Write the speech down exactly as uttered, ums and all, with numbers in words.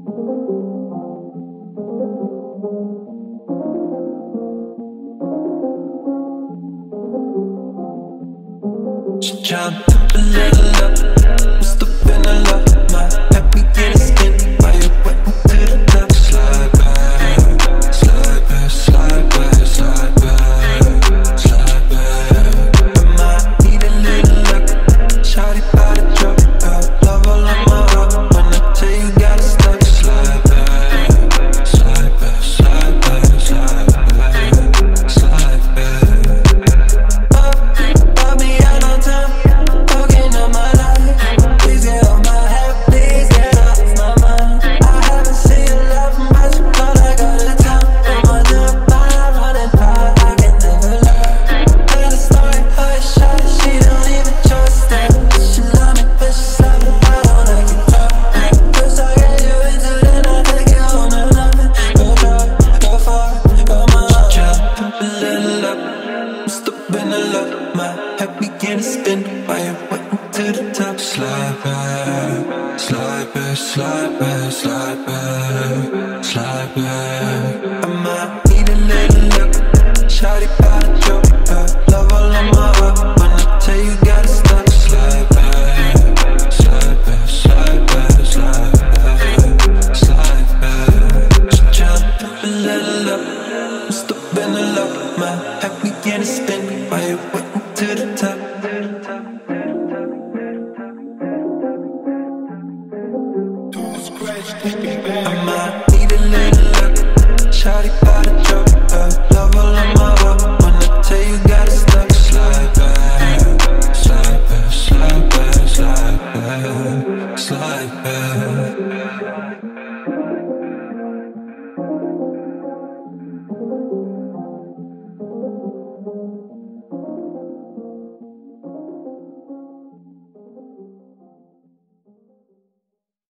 She tryna pump a little up, must have been a lot. My happy getting skin while you're waiting to the top. Slide back, slide back, slide back, slide back, slide back. I might need a little luck. Shawty by the drop, uh, love all on my heart. When I tell you gotta stop. Slide back, slide back, slide back, slide back, slide back. My happy getting spin while you're waiting to the top. Slide back, slide back, slide back, slide back, slide back. I might need a little luck. Shawty by the drop, uh, love all on my heart. When I tell you gotta stop. Slide back, slide back, slide back, slide back, slide back. She tryna pump a little up, must have been a lot. My happy getting spin while you're waiting to the top. I might need a little luck. Shawty by the drop, uh, love all on my heart. When I tell you gotta stop. Slide back, slide back, slide back, slide back, slide back.